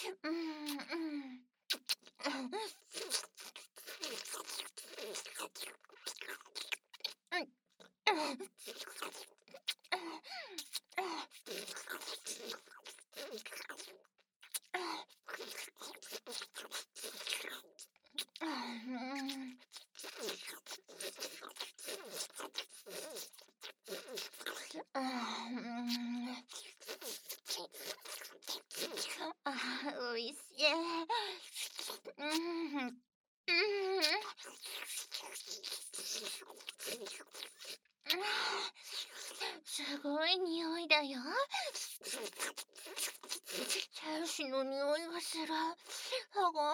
うん。おいしい。うん。うん。すごい匂いだよ。チェルシーの匂いがする。歯が。